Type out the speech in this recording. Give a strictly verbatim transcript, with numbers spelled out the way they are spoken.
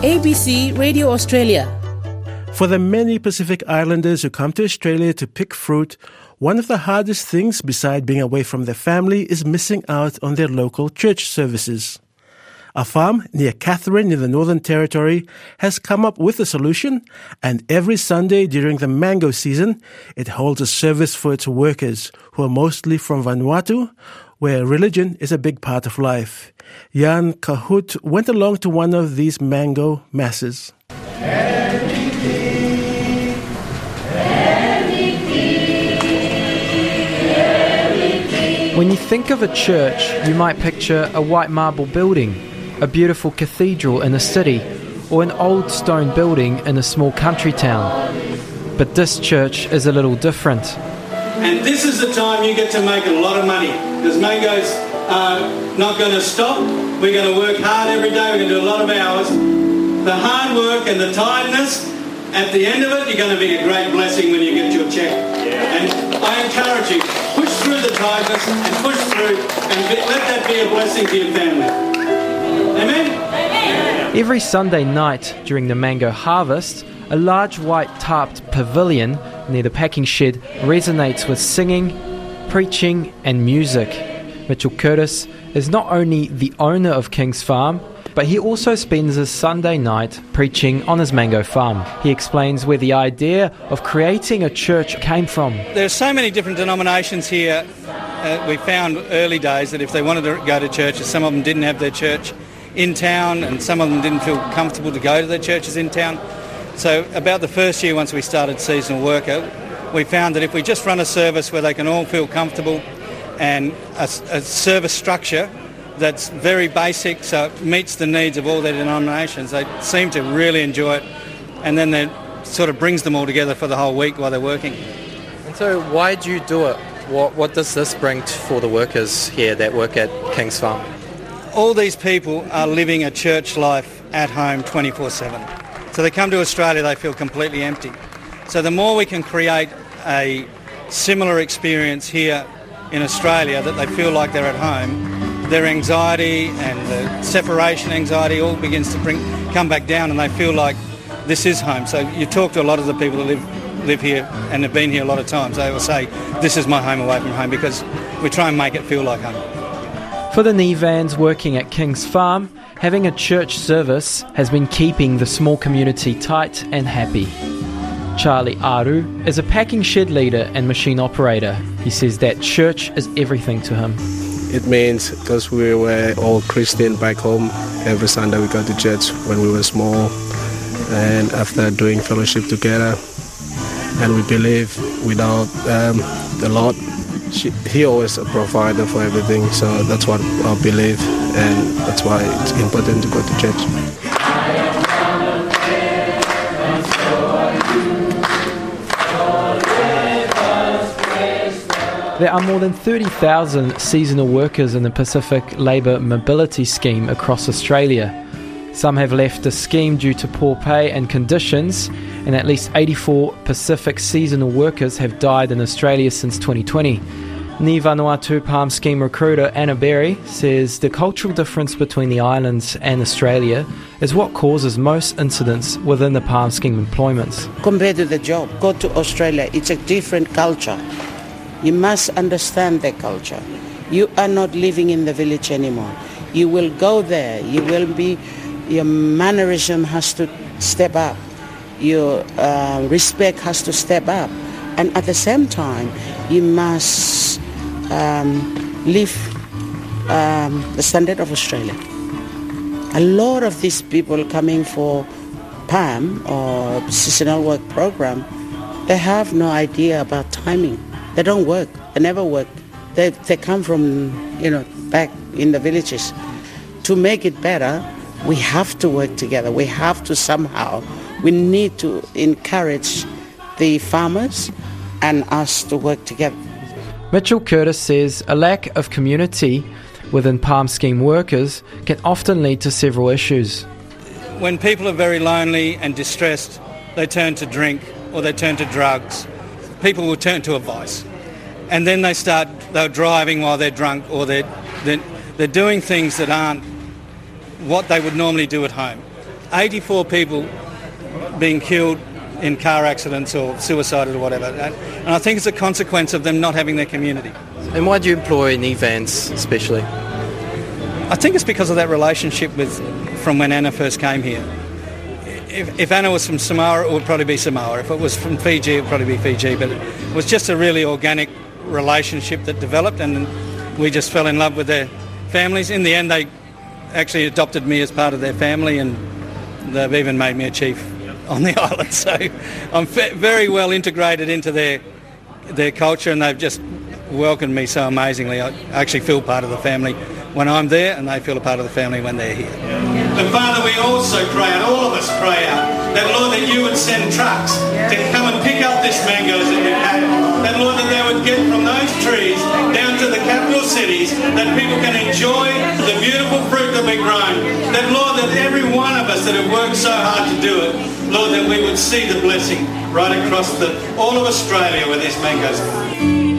A B C Radio Australia. For the many Pacific Islanders who come to Australia to pick fruit, one of the hardest things beside being away from their family is missing out on their local church services. A farm near Katherine in the Northern Territory has come up with a solution, and every Sunday during the mango season, it holds a service for its workers, who are mostly from Vanuatu, where religion is a big part of life. Jan Kahut went along to one of these mango masses. When you think of a church, you might picture a white marble building, a beautiful cathedral in a city, or an old stone building in a small country town. But this church is a little different. And this is the time you get to make a lot of money, because mango's uh, not going to stop. We're going to work hard every day. We're going to do a lot of hours. The hard work and the tiredness, at the end of it, you're going to be a great blessing when you get your check. Yeah. And I encourage you, push through the tiredness and push through, and be, let that be a blessing to your family. Amen? Amen? Every Sunday night during the mango harvest, a large white tarped pavilion near the packing shed resonates with singing, preaching and music. Mitchell Curtis is not only the owner of King's Farm, but he also spends his Sunday night preaching on his mango farm. He explains where the idea of creating a church came from. There are so many different denominations here. Uh, we found early days that if they wanted to go to churches, some of them didn't have their church in town, and some of them didn't feel comfortable to go to their churches in town. So about the first year, once we started Seasonal Worker, we found that if we just run a service where they can all feel comfortable, and a, a service structure that's very basic, so it meets the needs of all their denominations, they seem to really enjoy it, and then it sort of brings them all together for the whole week while they're working. And so why do you do it? What, what does this bring t- for the workers here that work at King's Farm? All these people are living a church life at home twenty-four seven. So they come to Australia, they feel completely empty. So the more we can create a similar experience here in Australia, that they feel like they're at home, their anxiety and the separation anxiety all begins to bring come back down, and they feel like this is home. So you talk to a lot of the people that live live here and have been here a lot of times, they will say, this is my home away from home, because we try and make it feel like home. For the Nevans working at King's Farm, having a church service has been keeping the small community tight and happy. Charlie Aru is a packing shed leader and machine operator. He says that church is everything to him. It means, because we were all Christian back home, every Sunday we go to church when we were small, and after doing fellowship together, and we believe without um, the Lord, she, He always a provider for everything, so that's what I believe, and that's why it's important to go to church. There are more than thirty thousand seasonal workers in the Pacific Labour Mobility Scheme across Australia. Some have left the scheme due to poor pay and conditions, and at least eighty-four Pacific seasonal workers have died in Australia since twenty twenty. Ni Vanuatu Palm Scheme recruiter Anna Berry says the cultural difference between the islands and Australia is what causes most incidents within the Palm Scheme employments. Compared to the job, go to Australia, it's a different culture. You must understand their culture. You are not living in the village anymore. You will go there, you will be, your mannerism has to step up. Your uh, respect has to step up. And at the same time, you must um, live um, the standard of Australia. A lot of these people coming for P A M or seasonal work program, they have no idea about timing. They don't work. They never work. They they come from, you know, back in the villages. To make it better, we have to work together. We have to somehow, we need to encourage the farmers and us to work together. Mitchell Curtis says a lack of community within Palm Scheme workers can often lead to several issues. When people are very lonely and distressed, they turn to drink or they turn to drugs. People will turn to a vice. And then they start, they're driving while they're drunk, or they're, they're, they're doing things that aren't what they would normally do at home. eighty-four people being killed in car accidents or suicided or whatever. And, and I think it's a consequence of them not having their community. And why do you employ knee vans especially? I think it's because of that relationship with from when Anna first came here. If, if Anna was from Samoa, it would probably be Samoa. If it was from Fiji, it would probably be Fiji. But it was just a really organic relationship that developed, and we just fell in love with their families. In the end, they actually adopted me as part of their family, and they've even made me a chief on the island. So I'm fe- very well integrated into their their culture, and they've just welcomed me so amazingly. I actually feel part of the family when I'm there, and they feel a part of the family when they're here. But Father, we also pray out, all of us pray out, that Lord, that you would send trucks to come and pick up this mangoes that we've had. That Lord, that they would get from those trees down to the capital cities, that people can enjoy the beautiful fruit that we've grown. That Lord, that every one of us that have worked so hard to do it, Lord, that we would see the blessing right across the all of Australia where these mangoes are.